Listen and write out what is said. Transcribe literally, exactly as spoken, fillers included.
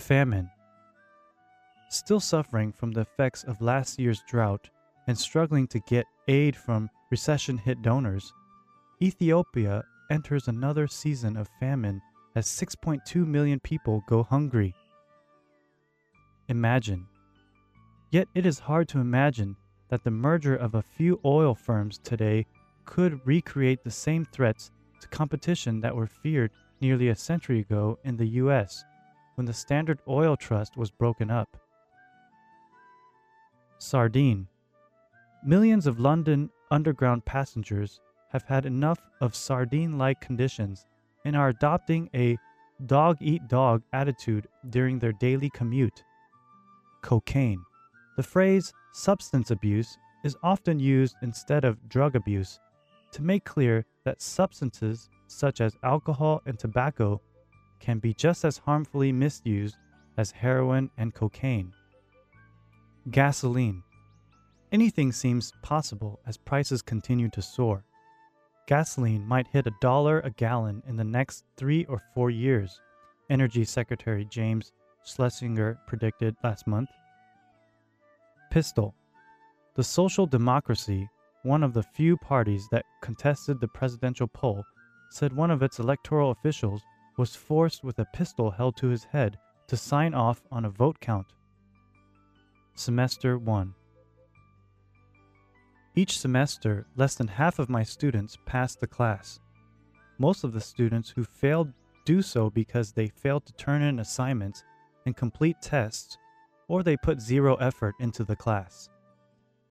Famine. Still suffering from the effects of last year's drought and struggling to get aid from recession-hit donors, Ethiopia enters another season of famine as six point two million people go hungry. Imagine. Yet it is hard to imagine that the merger of a few oil firms today could recreate the same threats to competition that were feared nearly a century ago in the U S when the Standard Oil Trust was broken up. Sardine. Millions of London Underground passengers have had enough of sardine-like conditions and are adopting a dog-eat-dog attitude during their daily commute. Cocaine. The phrase substance abuse is often used instead of drug abuse to make clear that substances such as alcohol and tobacco can be just as harmfully misused as heroin and cocaine. Gasoline. Anything seems possible as prices continue to soar. Gasoline might hit a dollar a gallon in the next three or four years, Energy Secretary James Schlesinger predicted last month. Pistol. The Social Democracy, one of the few parties that contested the presidential poll, said one of its electoral officials was forced with a pistol held to his head to sign off on a vote count. Semester one. Each semester, less than half of my students pass the class. Most of the students who failed do so because they failed to turn in assignments and complete tests, or they put zero effort into the class.